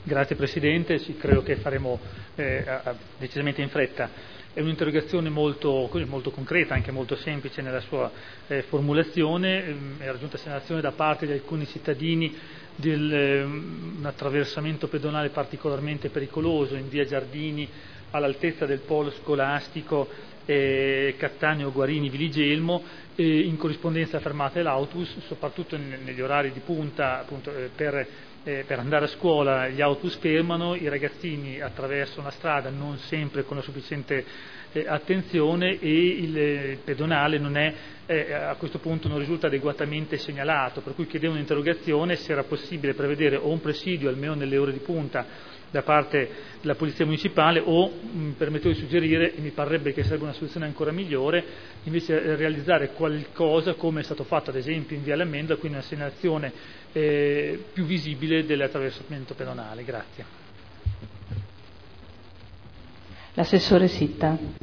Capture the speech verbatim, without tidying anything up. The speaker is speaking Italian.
Grazie Presidente, sì, credo che faremo eh, decisamente in fretta. È un'interrogazione molto, molto concreta, anche molto semplice nella sua eh, formulazione. È raggiunta segnalazione da parte di alcuni cittadini di eh, un attraversamento pedonale particolarmente pericoloso in via Giardini all'altezza del polo scolastico eh, Cattaneo Guarini Viligelmo, eh, in corrispondenza fermate l'autobus, soprattutto in, negli orari di punta appunto, eh, per Eh, per andare a scuola gli autobus fermano, i ragazzini attraversano la strada non sempre con la sufficiente eh, attenzione e il, il pedonale non è, eh, a questo punto non risulta adeguatamente segnalato, per cui chiedevo un'interrogazione se era possibile prevedere o un presidio almeno nelle ore di punta da parte della Polizia Municipale o, mi permetto di suggerire, e mi parrebbe che sarebbe una soluzione ancora migliore, invece realizzare qualcosa come è stato fatto ad esempio in via Lamenda, quindi una segnalazione eh, più visibile dell'attraversamento pedonale. Grazie. L'assessore Sitta.